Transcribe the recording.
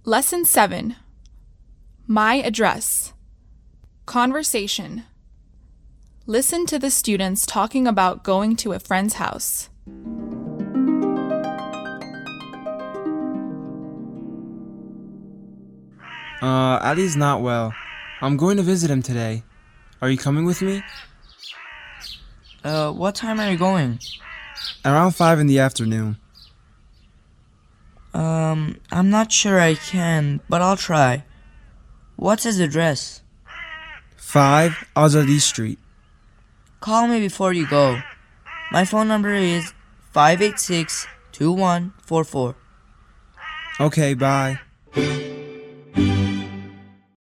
Lesson 7. My address. Conversation. Listen to the students talking about going to a friend's house. Ali's not well. I'm going to visit him today. Are you coming with me? What time are you going? Around 5 in the afternoon. I'm not sure I can, but I'll try. What's his address? 5 Azadi Street. Call me before you go. My phone number is 586-2144. Okay, bye.